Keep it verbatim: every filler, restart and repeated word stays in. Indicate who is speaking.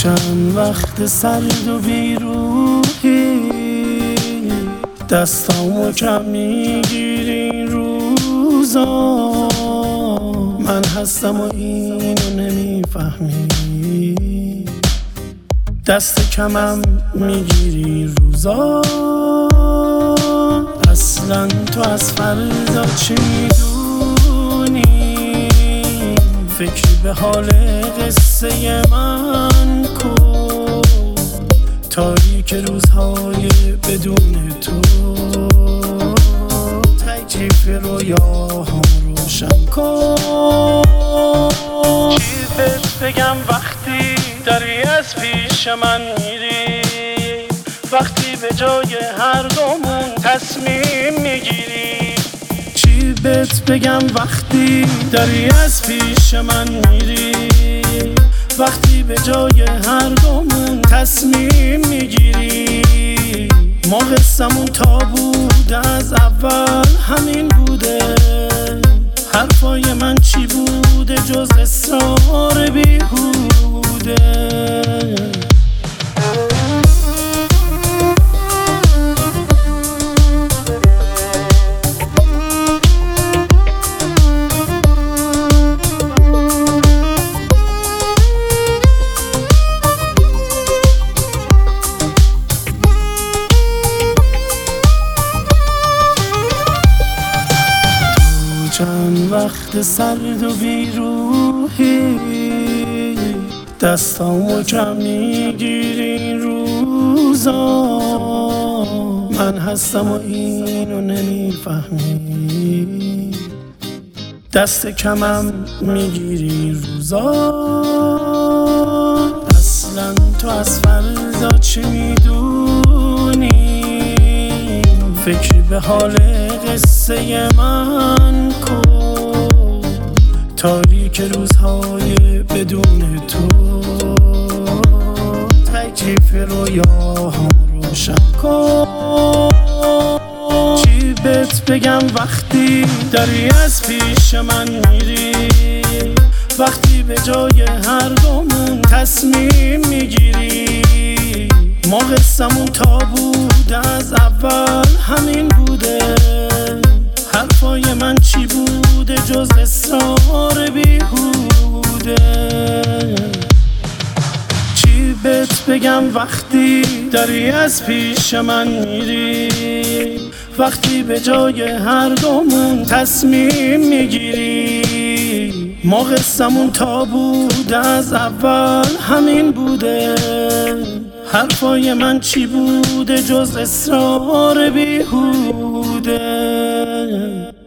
Speaker 1: چند وقت سرد و بیروحی دستامو کم میگیری این روزا، من هستم و اینو نمیفهمی، دست کمم میگیری روزا. اصلا تو از فردا چی میدونی؟ فکری به حال قصه من کن، تاریک روزهای بدون تو، تکیف رویاها روشن کن. چی بهت بگم وقتی داری از پیش من میری، وقتی به جای هر دومون تصمیم میگیری؟ چی بهت بگم وقتی داری از پیش من میری، وقتی به جای هر دومون تصمیم میگیری؟ ما قصمون تا بود از اول همین بوده، حرفای من چی بوده جز اصرار بیهوده؟ چند وقت سرد و بیروحی دستامو کم میگیری این روزا، من هستم و اینو نمیفهمی، دست کمم میگیری روزا. اصلا تو از فردا چی میدونی؟ فکری به حال قصه من کن، تاریک روزهای بدون تو، تکیف رویاها روشن کن. چی بهت بگم وقتی داری از پیش من میری، وقتی به جای هر دومون تصمیم میگیری؟ ما قصمون تا بود از اول همین بوده، حرفای من چی بوده جز اصرار بیهوده؟ چی بهت بگم وقتی داری از پیش من میری، وقتی به جای هر دومون تصمیم میگیری؟ ما قصمون تا بود از اول همین بوده، حرفای من چی بوده جز اصرار بیهوده؟